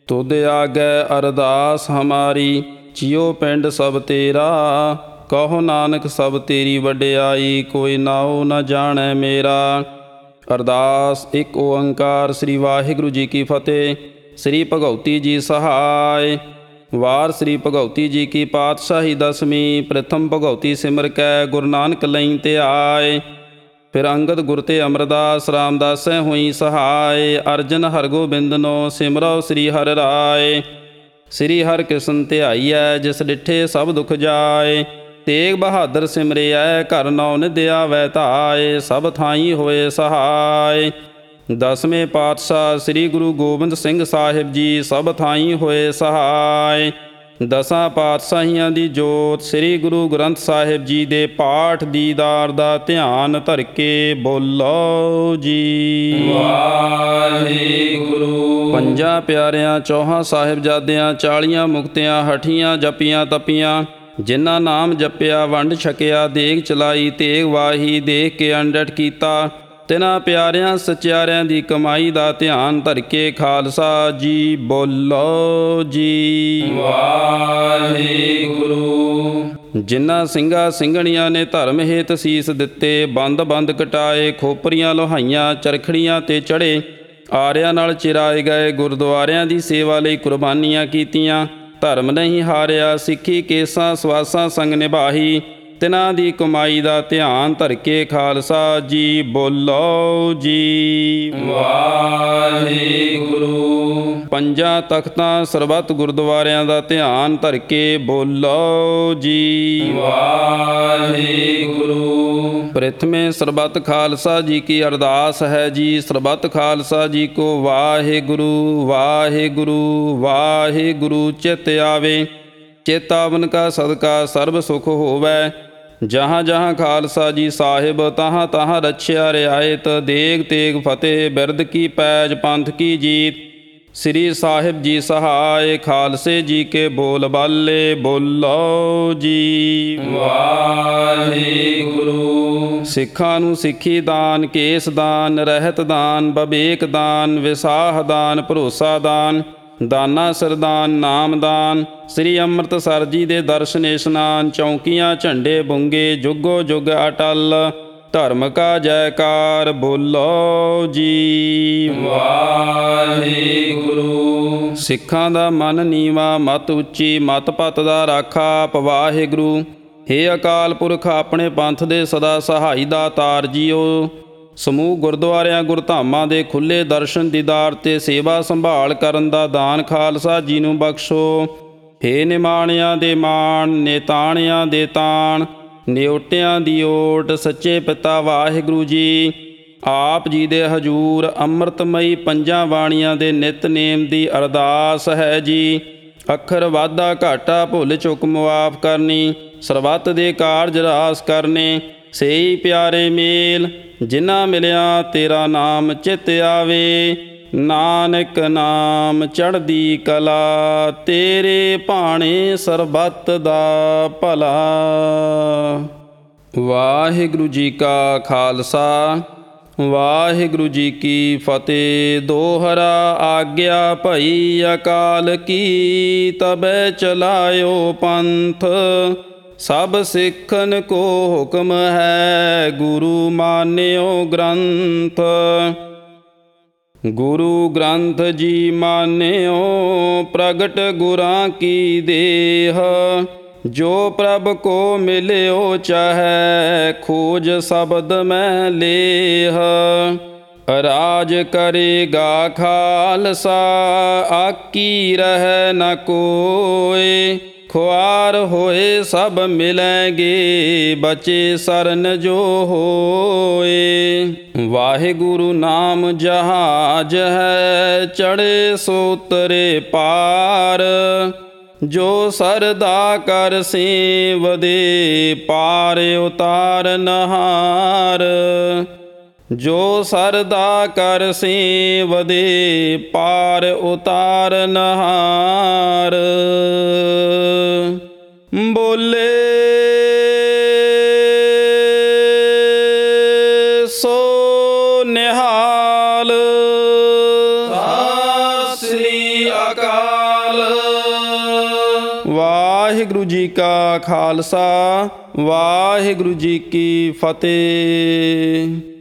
ਤੁਧ ਆਗੈ ਅਰਦਾਸ ਹਮਾਰੀ, ਜਿਉ ਪਿੰਡ ਸਭ ਤੇਰਾ। ਕਹੋ ਨਾਨਕ ਸਭ ਤੇਰੀ ਵਡਿਆਈ, ਕੋਈ ਨਾਉ ਨ ਜਾਣੈ ਮੇਰਾ। ਅਰਦਾਸ। ਇੱਕ ਓੰਕਾਰ ਸ੍ਰੀ ਵਾਹਿਗੁਰੂ ਜੀ ਕੀ ਫਤਿਹ। ਸ੍ਰੀ ਭਗਉਤੀ ਜੀ ਸਹਾਇ। ਵਾਰ ਸ੍ਰੀ ਭਗਉਤੀ ਜੀ ਕੀ ਪਾਤਸ਼ਾਹੀ ਦਸਵੀਂ। ਪ੍ਰਥਮ ਭਗਉਤੀ ਸਿਮਰ ਕੈ ਗੁਰੂ ਨਾਨਕ ਲਈ ਧਿਆਇ। ਫਿਰ ਅੰਗਦ ਗੁਰ ਤੇ ਅਮਰਦਾਸ ਰਾਮਦਾਸੈ ਹੋਈ ਸਹਾਇ। ਅਰਜਨ ਹਰਗੋਬਿੰਦਨੋ ਸਿਮਰੋ ਸ੍ਰੀ ਹਰਿ ਰਾਇ। ਸ੍ਰੀ ਹਰਿ ਕ੍ਰਿਸ਼ਨ ਧਿਆਈਐ, ਜਿਸ ਡਿਠੇ ਸਭ ਦੁਖ ਜਾਏ। ਤੇਗ ਬਹਾਦਰ ਸਿਮਰਿਐ, ਘਰ ਨੌ ਨਿਧ ਆਵੈ ਧਾਇ। ਸਭ ਥਾਈਂ ਹੋਏ ਸਹਾਇ। ਦਸਵੇਂ ਪਾਤਸ਼ਾਹ ਸ੍ਰੀ ਗੁਰੂ ਗੋਬਿੰਦ ਸਿੰਘ ਸਾਹਿਬ ਜੀ ਸਭ ਥਾਈਂ ਹੋਏ ਸਹਾਇ। ਦਸਾਂ ਪਾਤਸ਼ਾਹੀਆਂ ਦੀ ਜੋਤ ਸ੍ਰੀ ਗੁਰੂ ਗ੍ਰੰਥ ਸਾਹਿਬ ਜੀ ਦੇ ਪਾਠ ਦੀਦਾਰ ਦਾ ਧਿਆਨ ਧਰ ਕੇ ਬੋਲੋ ਜੀ ਵਾਹਿਗੁਰੂ। ਪੰਜਾਂ ਪਿਆਰਿਆਂ, ਚੌਹਾਂ ਸਾਹਿਬਜ਼ਾਦਿਆਂ, 40 ਮੁਕਤਿਆਂ, ਹਠੀਆਂ ਜਪੀਆਂ ਤਪੀਆਂ, ਜਿਨ੍ਹਾਂ ਨਾਮ ਜਪਿਆ ਵੰਡ ਛਕਿਆ, ਦੇਗ ਚਲਾਈ ਤੇਗ ਵਾਹੀ, ਦੇਖ ਕੇ ਅੰਡਟ ਕੀਤਾ, ਤਿਨਾਂ ਪਿਆਰਿਆਂ ਸਚਿਆਰਿਆਂ ਦੀ ਕਮਾਈ ਦਾ ਧਿਆਨ ਧਰ ਕੇ ਖਾਲਸਾ ਜੀ ਬੋਲੋ ਜੀ ਵਾਹਿਗੁਰੂ। ਜਿਨ੍ਹਾਂ ਸਿੰਘਾਂ ਸਿੰਘਣੀਆਂ ਨੇ ਧਰਮ ਹੇਤ ਸੀਸ ਦਿੱਤੇ, ਬੰਦ ਬੰਦ ਕਟਾਏ, ਖੋਪਰੀਆਂ ਲੋਹਾਈਆਂ, ਚਰਖੜੀਆਂ ਤੇ ਚੜ੍ਹੇ, ਆਰਿਆਂ ਨਾਲ ਚਿਰਾਏ ਗਏ, ਗੁਰਦੁਆਰਿਆਂ ਦੀ ਸੇਵਾ ਲਈ ਕੁਰਬਾਨੀਆਂ ਕੀਤੀਆਂ, ਧਰਮ ਨਹੀਂ ਹਾਰਿਆ, ਸਿੱਖੀ ਕੇਸਾਂ ਸਵਾਸਾਂ ਸੰਗ ਨਿਭਾਹੀ, ਤਿਨਾਂ ਦੀ ਕਮਾਈ ਦਾ ਧਿਆਨ ਧਰ ਕੇ ਖਾਲਸਾ ਜੀ ਬੋਲੋ ਜੀ ਵਾਹਿਗੁਰੂ। ਪੰਜਾਂ ਤਖਤਾਂ ਸਰਬੱਤ ਗੁਰਦੁਆਰਿਆਂ ਦਾ ਧਿਆਨ ਧਰ ਕੇ ਬੋਲੋ ਜੀ ਵਾਹਿਗੁਰੂ। ਪ੍ਰਥਮੇ ਸਰਬੱਤ ਖਾਲਸਾ ਜੀ ਕੀ ਅਰਦਾਸ ਹੈ ਜੀ। ਸਰਬੱਤ ਖਾਲਸਾ ਜੀ ਕੋ ਵਾਹਿਗੁਰੂ ਵਾਹਿਗੁਰੂ ਵਾਹਿਗੁਰੂ ਚਿਤ ਆਵੇ। ਚਿਤ ਆਵਨ ਕਾ ਸਦਕਾ ਸਰਬ ਸੁਖ ਹੋਵੈ। ਜਹਾਂ ਜਹਾਂ ਖਾਲਸਾ ਜੀ ਸਾਹਿਬ, ਤਹਾਂ ਤਹਾਂ ਰਛਿਆ ਰਿਆਇਤ। ਦੇਗ ਤੇਗ ਫਤਿਹ, ਬਿਰਦ ਕੀ ਪੈਜ, ਪੰਥ ਕੀ ਜੀਤ। ਸ੍ਰੀ ਸਾਹਿਬ ਜੀ ਸਹਾਇ। ਖਾਲਸੇ ਜੀ ਕੇ ਬੋਲ ਬਾਲੇ ਬੋਲੋ ਜੀ ਵਾਹਿਗੁਰੂ। ਸਿੱਖਾਂ ਨੂੰ ਸਿੱਖੀ ਦਾਨ, ਕੇਸ ਦਾਨ, ਰਹਿਤ ਦਾਨ, ਬਵੇਕ ਦਾਨ, ਵਿਸਾਹ ਦਾਨ, ਭਰੋਸਾ ਦਾਨ, ਦਾਨਾ ਸਰਦਾਨ, ਨਾਮਦਾਨ। ਸ੍ਰੀ ਅੰਮ੍ਰਿਤਸਰ ਜੀ ਦੇ ਦਰਸ਼ਨ ਇਸ਼ਨਾਨ, ਚੌਂਕੀਆਂ ਝੰਡੇ ਬੁੰਗੇ, ਜੁਗੋ ਜੁਗ ਅਟਲ। ਧਰਮ ਕਾ ਜੈਕਾਰ ਬੋਲੋ ਜੀ ਵਾਹਿਗੁਰੂ। ਸਿੱਖਾਂ ਦਾ ਮਨ ਨੀਵਾਂ, ਮਤ ਉੱਚੀ, ਮਤ ਪਤ ਦਾ ਰਾਖਾ ਆਪ ਵਾਹਿਗੁਰੂ। ਹੇ ਅਕਾਲ ਪੁਰਖ, ਆਪਣੇ ਪੰਥ ਦੇ ਸਦਾ ਸਹਾਈ ਦਾਤਾਰ ਜੀਓ। ਸਮੂਹ ਗੁਰਦੁਆਰਿਆਂ ਗੁਰਧਾਮਾਂ ਦੇ ਖੁੱਲ੍ਹੇ ਦਰਸ਼ਨ ਦੀਦਾਰ ਤੇ ਸੇਵਾ ਸੰਭਾਲ ਕਰਨ ਦਾ ਦਾਨ ਖਾਲਸਾ ਜੀ ਨੂੰ ਬਖਸ਼ੋ। ਹੇ ਨਿਮਾਣਿਆਂ ਦੇ ਮਾਣ, ਨੇਤਾਣਿਆਂ ਦੇ ਤਾਣ, ਨਿਉਟਿਆਂ ਦੀ ਓਟ, ਸੱਚੇ ਪਿਤਾ ਵਾਹਿਗੁਰੂ ਜੀ। ਆਪ ਜੀ ਦੇ ਹਜੂਰ ਅੰਮ੍ਰਿਤਮਈ ਪੰਜਾਂ ਬਾਣੀਆਂ ਦੇ ਨਿਤਨੇਮ ਦੀ ਅਰਦਾਸ ਹੈ ਜੀ। ਅੱਖਰ ਵਾਧਾ ਘਾਟਾ ਭੁੱਲ ਚੁੱਕ ਮੁਆਫ ਕਰਨੀ, ਸਰਬੱਤ ਦੇ ਕਾਰਜ ਰਾਸ ਕਰਨੇ। ਸੇਈ ਪਿਆਰੇ ਮੇਲ, ਜਿਨ੍ਹਾਂ ਮਿਲਿਆ ਤੇਰਾ ਨਾਮ ਚਿਤ ਆਵੇ। ਨਾਨਕ ਨਾਮ ਚੜ੍ਹਦੀ ਕਲਾ, ਤੇਰੇ ਭਾਣੇ ਸਰਬੱਤ ਦਾ ਭਲਾ। ਵਾਹਿਗੁਰੂ ਜੀ ਕਾ ਖਾਲਸਾ, ਵਾਹਿਗੁਰੂ ਜੀ ਕੀ ਫਤਿਹ। ਦੋਹਰਾ ਆਗਿਆ ਭਈ ਅਕਾਲ ਕੀ, ਤਬੈ ਚਲਾਇਓ ਪੰਥ। ਸਭ ਸਿੱਖਨ ਕੋ ਹੁਕਮ ਹੈ, ਗੁਰੂ ਮਾਨਿਓ ਗ੍ਰੰਥ। ਗੁਰੂ ਗ੍ਰੰਥ ਜੀ ਮਾਨਿਓ, ਪ੍ਰਗਟ ਗੁਰਾਂ ਕੀ ਦੇਹ। ਜੋ ਪ੍ਰਭ ਕੋ ਮਿਲਿਓ ਚਾਹੈ, ਖੋਜ ਸ਼ਬਦ ਮੈਂ ਲੇਹ। ਰਾਜ ਕਰੇਗਾ ਖਾਲਸਾ, ਆਕੀ ਰਹਿ ਨ ਕੋਇ। ਖੁਆਰ ਹੋਏ ਸਭ ਮਿਲੈਂਗੇ, ਬਚੇ ਸਰਨ ਜੋ ਹੋਏ। ਵਾਹਿਗੁਰੂ ਨਾਮ ਜਹਾਜ ਹੈ, ਚੜ੍ਹੇ ਸੋ ਉਤਰੇ ਪਾਰ। ਜੋ ਸਰਦਾ ਕਰ ਸੇਵਦੇ, ਪਾਰ ਉਤਾਰ ਨਹਾਰ। ਜੋ ਸਰਦਾ ਕਰ ਸੇਵਦੇ, ਪਾਰ ਉਤਾਰ ਨਹਾਰ। ਬੋਲੇ ਸੋ ਨਿਹਾਲ। ਸਤਿ ਸ੍ਰੀ ਅਕਾਲ। ਅਕਾਲ। ਵਾਹਿਗੁਰੂ ਜੀ ਕਾ ਖਾਲਸਾ, ਵਾਹਿਗੁਰੂ ਜੀ ਕੀ ਫਤਿਹ।